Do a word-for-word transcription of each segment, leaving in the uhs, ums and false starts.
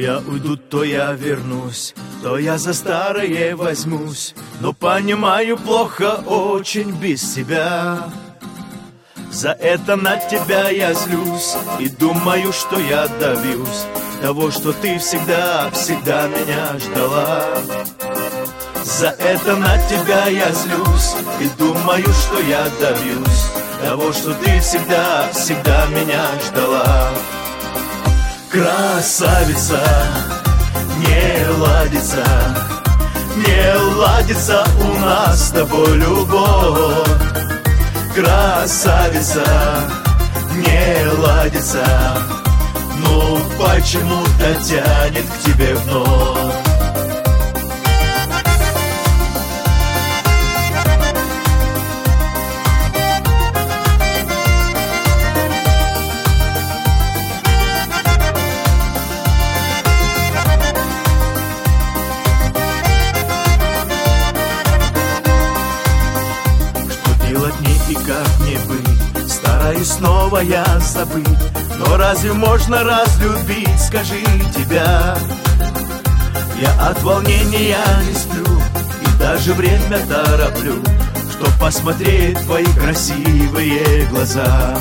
я уйду, то я вернусь, то я за старое возьмусь. Но понимаю, плохо очень без тебя. За это на тебя я злюсь и думаю, что я добьюсь того, что ты всегда, всегда меня ждала. За это на тебя я злюсь и думаю, что я добьюсь того, что ты всегда, всегда меня ждала. Красавица, не ладится, не ладится у нас с тобой любовь. Красавица, не ладится, ну почему-то тянет к тебе вновь. И как мне быть, стараюсь снова я забыть. Но разве можно разлюбить, скажи, тебя? Я от волнения не сплю и даже время тороплю, чтоб посмотреть в твои красивые глаза.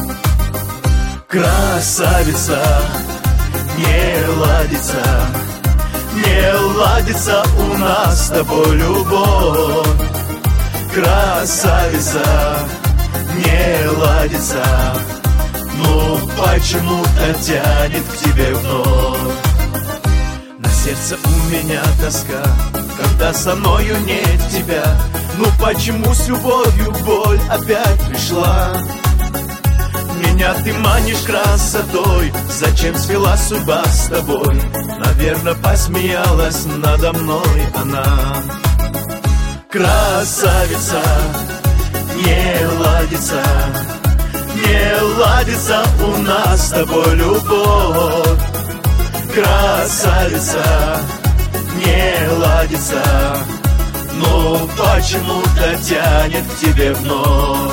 Красавица, не ладится, не ладится у нас с тобой любовь. Красавица, не ладится, но почему-то тянет к тебе вновь. На сердце у меня тоска, когда со мною нет тебя. Ну почему с любовью боль опять пришла? Меня ты манишь красотой, зачем свела судьба с тобой? Наверное, посмеялась надо мной она. Красавица, не ладится, не ладится у нас с тобой любовь. Красавица, не ладится, но почему-то тянет к тебе вновь.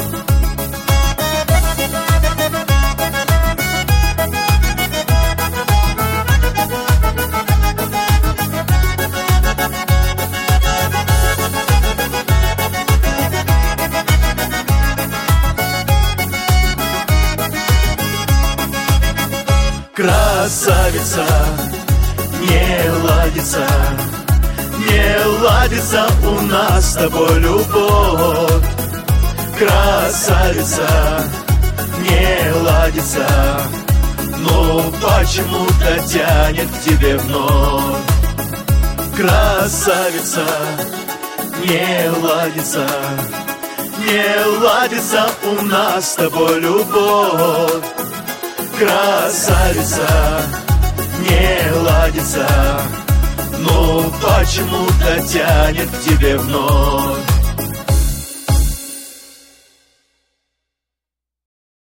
Красавица, не ладится, не ладится у нас с тобой любовь. Красавица, не ладится, но почему-то тянет к тебе вновь. Красавица, не ладится, не ладится у нас с тобой любовь. Красавица, не ладится, но почему-то тянет к тебе вновь.